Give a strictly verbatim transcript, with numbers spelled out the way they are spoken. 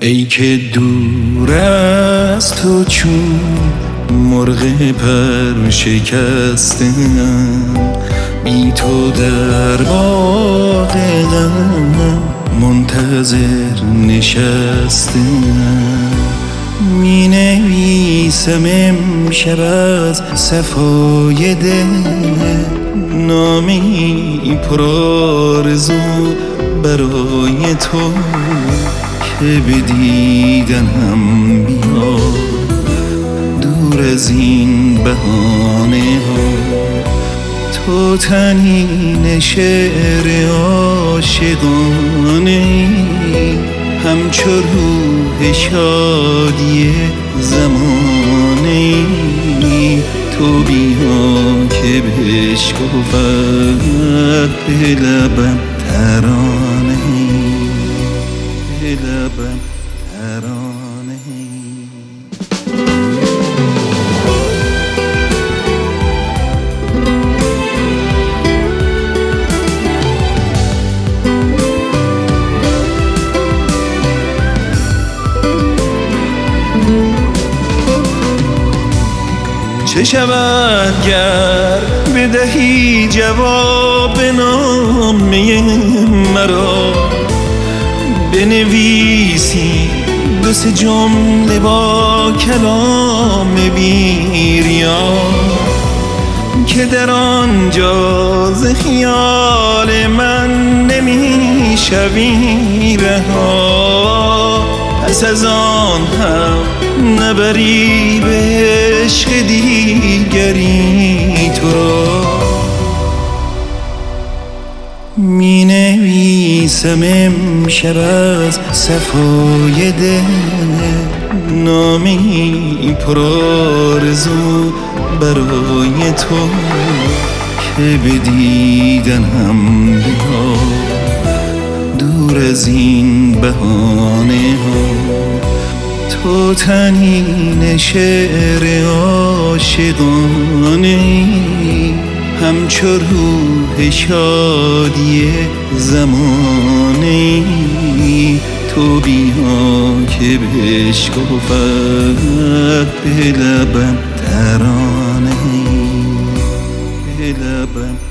ای که دور از تو چون مرغ پر شکستم، بی تو در باغ غم منتظر نشستم. می نویسم امشب از صفای دل نامی پر آرزو برای تو که به دیدنم بیا دور از این بهانه ها. تو تنین شعر عاشقانه همچو روح شادی زمانه، تو بیا که بشکفد به لبم ترانه، به لبم ترانه. چه شود گر بدهی جواب نامه مرا، بنویسی دو سه جمله با کلام بی‌ریا که در آنجا ز خیال من نمیشوی رها. پس از آن هم نبری به عشق دیگری تو را. می نویسم امشب از صفای دل نامی پر آرزو برای تو که به دیدنم بیا دور از این بهانه ها. تو تنین شعر عاشقانه همچو روح شادی زمانه، تو بیا که بشکفد به لبم ترانه، به لبم